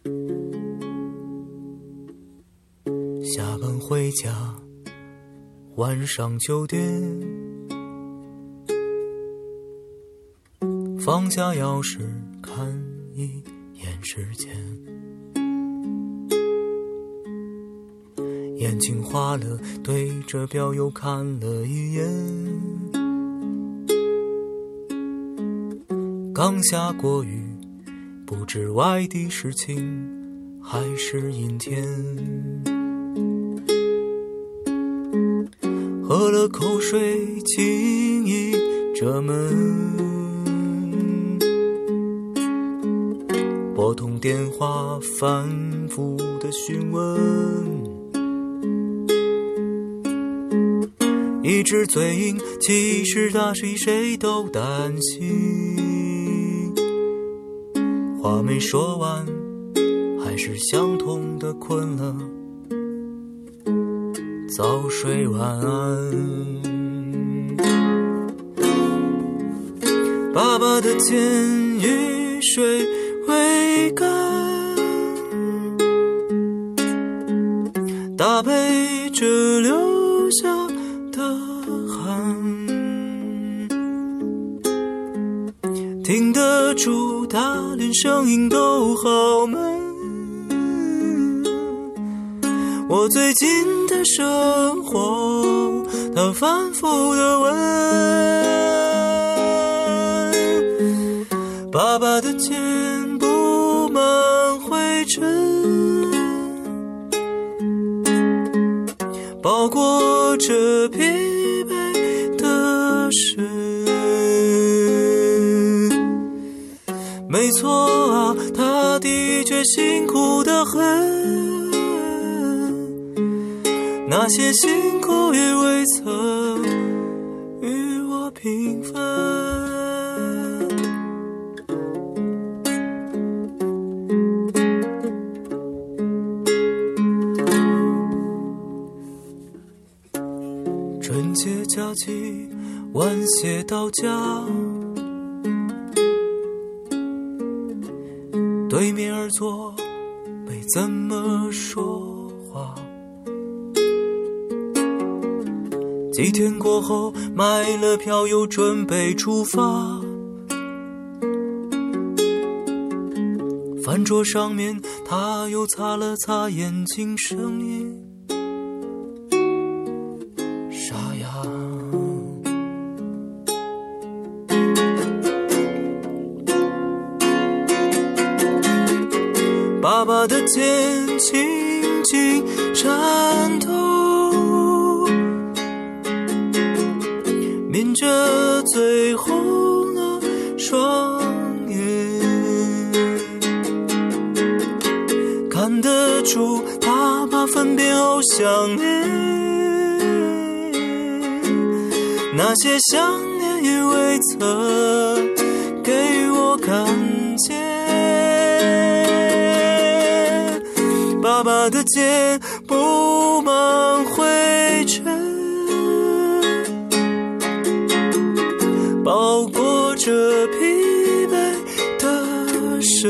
下班回家，晚上9点，放下钥匙，看一眼时间，眼睛花了，对着表又看了一眼。刚下过雨，不知外地是晴还是阴天。喝了口水，轻倚着门，拨通电话，反复的询问，一直嘴硬，其实他比谁都担心。话没说完，还是相同的困了，早睡晚安。爸爸的肩雨水未干，搭配着流下的汗，听得出他连声音都好闷。我最近的生活，他反复地问。爸爸的肩布满灰尘，包裹着疲惫的身。没错啊，他的确辛苦得很，那些辛苦与未曾与我平分。春节假期晚些到家，对面而坐，没怎么说话。几天过后，买了票又准备出发。饭桌上面，他又擦了擦眼睛，声音沙哑。爸爸的肩轻轻颤抖，抿着最红的双眼，看得出爸爸分别后想念，那些想念也未曾给我看见。爸爸的肩布满灰尘，包裹着疲惫的身。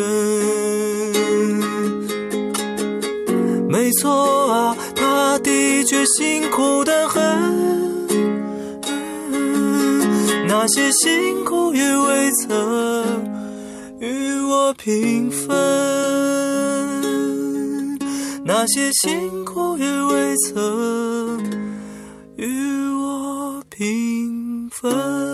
没错啊，他的确辛苦得很，那些辛苦也未曾与我平分，那些辛苦也未曾与我平分。